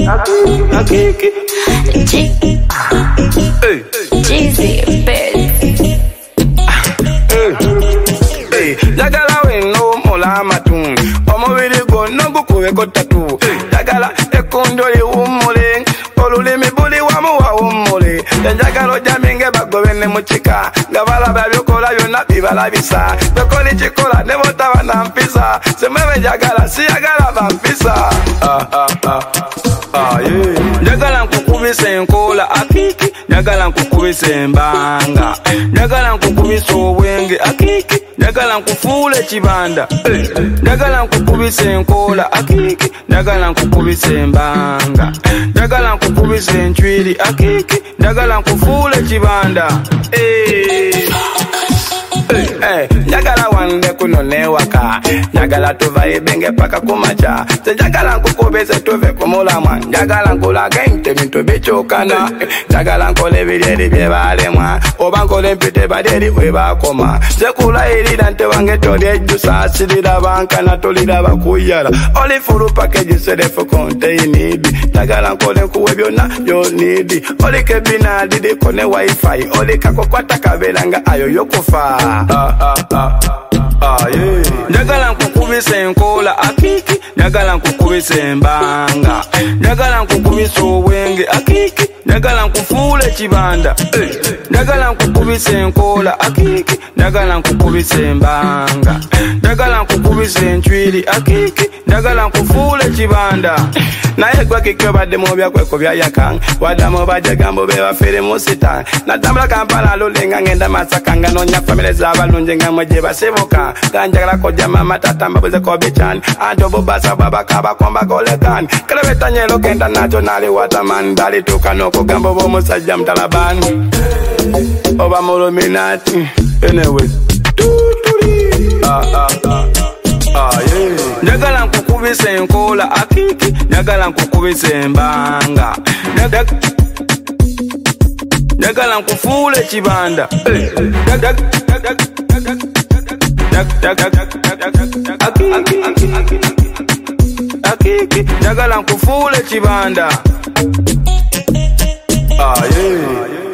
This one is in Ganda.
Akiki. Jeezy, bitch. Jagala weno mola matun. Omubiri gonna gukubeko tatu. Jagala ekondoli umule. Olulimi buli wamu wa umule. Jagala jaminge bagobene muchika. Gavala babyokola byonna bibalabisa. Bekoli chikola ne botaba na mpisa. Semebe jagala siyagala bampisa. Yeah. Jagala nkukubisa enkola akiki. Jagala nkukubisa embanga. Jagala nkukubisa obwenge akiki. Jagala nkufuule kibanda. Jagala nkukubisa enkola akiki. Jagala nkukubisa embanga. Jagala nkukubisa enchwiri akiki. Jagala nkufuule kibanda. Jagala wande kuno newaka. Jagala tuvaye benge paka kumacha. Jagala nkukubise tuve kumulamwa. Jagala nkulaga inte bintu bichokana. Jagala nkole biryeri byebalemwa. Oba nkole mpite badyeri webakoma. Zekula irida nte wange toli ejusa. Asilira bankana tolira bakuyala. Oli furu package serefu containibi. Jagala nkole nkuwe byonna yonidi. Oli kebina didi kone wifi. Oli kakokwata kabelanga ayo yokufa. Yeah. Jagala nkukubisa enkola akiki. Jagala nkukubisa embanga. Jagala nkukubisa obwenge akiki. Jagala nkufuule kibanda. Jagala nkukubisa enkola akiki. Jagala nkukubisa embanga. Jagala nkukubisa enchwiri akiki. Jagala nkufuule kibanda. Naye gwa kikyo badde mu byakweko byayakanga. Wadamu bajagambo bebafere musita. Natambula Kampala lulenga ngenda Masaka nga nonya famile z'abalungi nga mweje basibuka. Kanjagala koja mama tata mbabuze ko bichani. Anto bubasa babaka bakomba golekani. Kalabeta nyelo kenda nacho nali wataman. Dali tuka n'okugamba b'omusajja mutalabani. Oba muluminati. Anyway. Yeah. Jagala nkukubisa enkola akiki. Jagala nkukubisa embanga. Jagala nkufuule kibanda. Akiki. Jagala nkufuule kibanda. Yeah.